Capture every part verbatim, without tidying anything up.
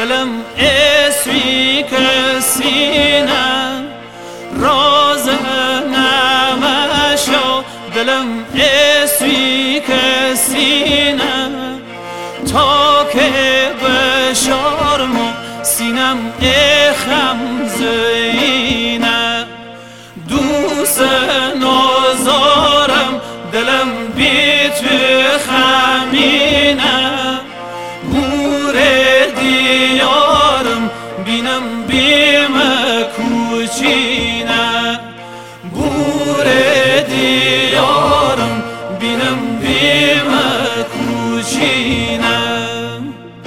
دلم اسوی که سینم راز نمشا دلم اسوی که سینم تا که بشارم سینم اخم زینم دوست نازارم دلم بی تو خمینم بور دیارم بینم بیم کوچینم بور دیارم بینم بیم کوچینم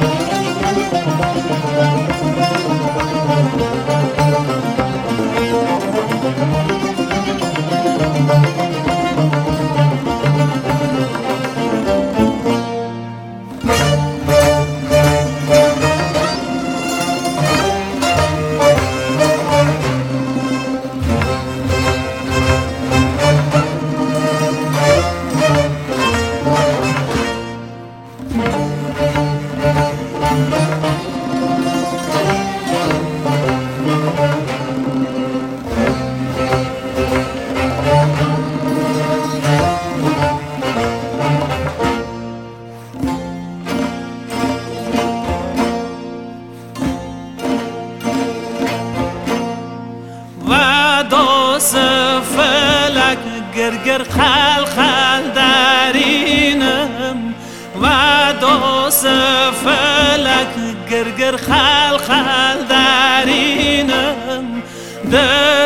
فلک گرگر خل خل درینم و داس فلک گرگر خل خل درینم در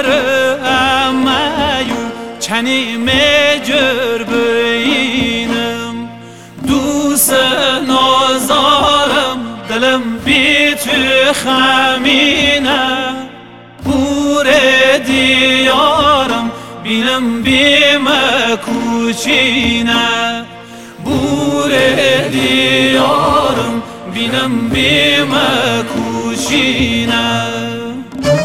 امیو چنی مجر بینم دوست نازارم دلم بی تو خمینم بور دیارم بینم بیم کوچینم بور دیارم بینم بیم کوچینم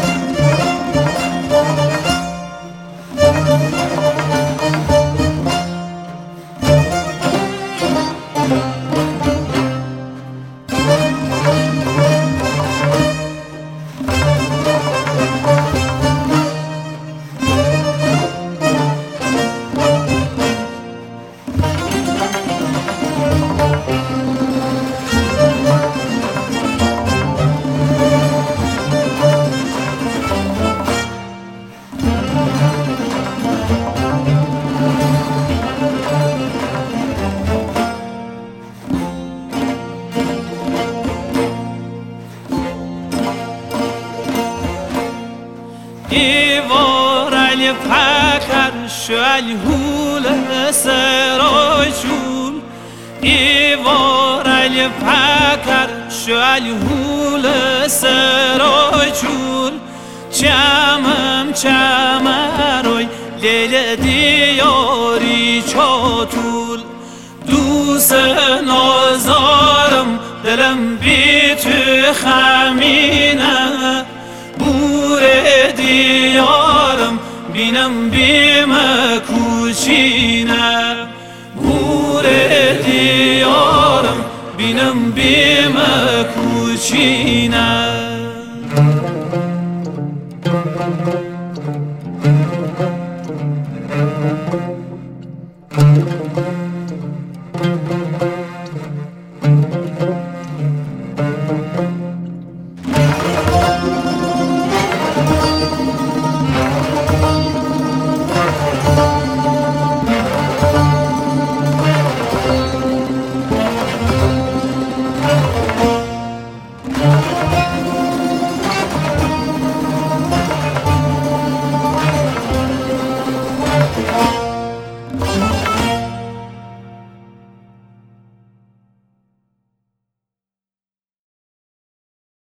ایوار پکر شل هول سرایشون ایوار پکر شل هول سرایشون چمم چمروی لیل دیاری چاتول دوست نازارم دلم بی تو خمینه بور دیارم بینم بیم کوچینه بور دیارم بینم بیم کوچینه